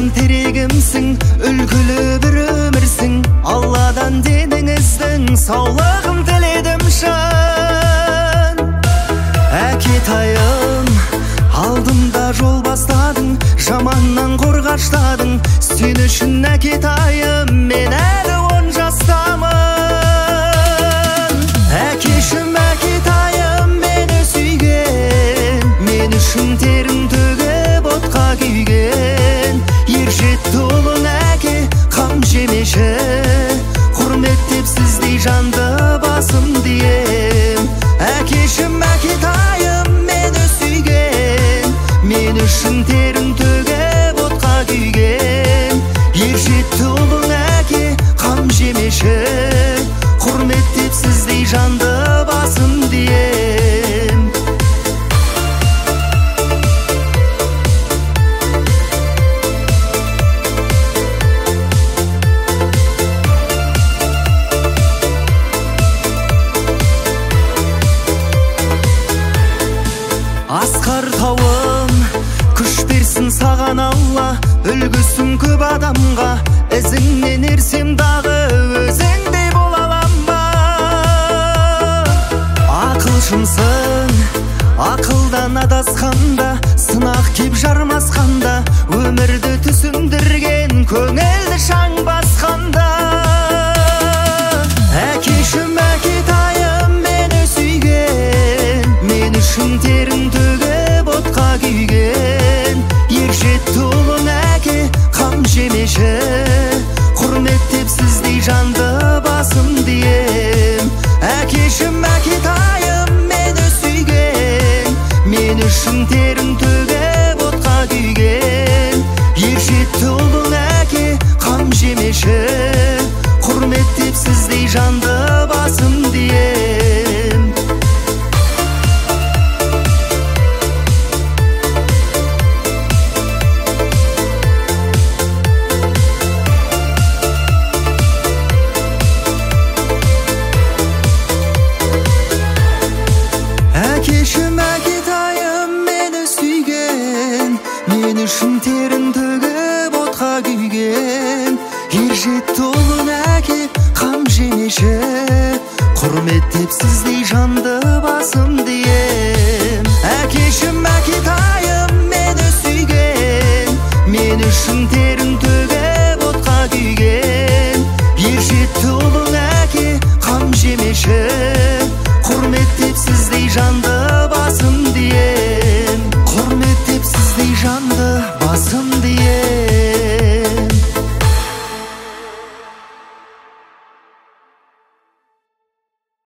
терегімсің, үлгілі бір өмірсің. Алладан деніңіздің саулығын тіледім шын. Әкетайым, алдымда жол бастадың, жаманнан қорғаштадың. Сен үшін әкетайым, мен әлі 10 жастамын. Әкешім, әкетайым, мені сүйген, мен үшін терін төгіп отқа күйген. Ер жетті ұлың әке, қам жемеші, құрметтеп сіздей жанды басым дием. Әкешім, әкетайым, мені сүйген, мен үшін терін төгіп отқа күйген. Ер жетті ұлың әке, қам жемеші, құрметтеп сіздей жанды басым дием. Асқар тауым, күш берсін саған Алла, үлгісін көп адамға. Ізіңнен ерсем дағы, өзіңдей бола алам ба? Ақылшымсың, ақылдан адасқанда, сынақ кеп жармасқанда, өмірді түсіндірген, көңілді шаң басқанда. Әкешім, әкетайым, мені сүйген, мен үшін терін төгіп отқа күйген. Ер жетті ұлың әке, қам жемеші, құрметтеп сіздей жанды басым дием. Әкешім, әкетайым, мені сүйген, мен үшін терін төгіп отқа күйген. Ер жетті ұлың әке, қам жемеші, құрметтеп сіздей жанды басым дием. Әкешім, әкетайым, мені сүйген, мен үшін терін төгіп отқа күйген. Ер жетті ұлың әке, қам жемеші, құрметтеп сіздей жанды басым дием.